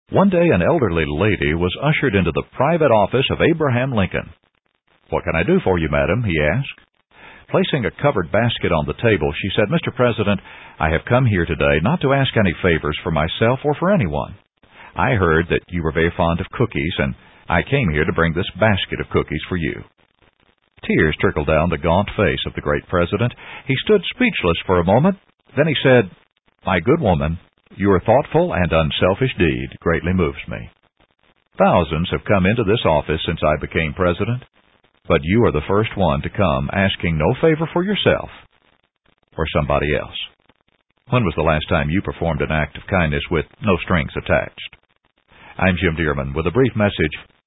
One day an elderly lady was ushered into the private office of Abraham Lincoln. "What can I do for you, madam?" he asked. Placing a covered basket on the table, she said, "Mr. President, I have come here today not to ask any favors for myself or for anyone. I heard that you were very fond of cookies, and I came here to bring this basket of cookies for you." Tears trickled down the gaunt face of the great president. He stood speechless for a moment. Then he said, "My good woman, your thoughtful and unselfish deed greatly moves me. Thousands have come into this office since I became president, but you are the first one to come asking no favor for yourself or somebody else. When was the last time you performed an act of kindness with no strings attached?" I'm Jim Dearman with a brief message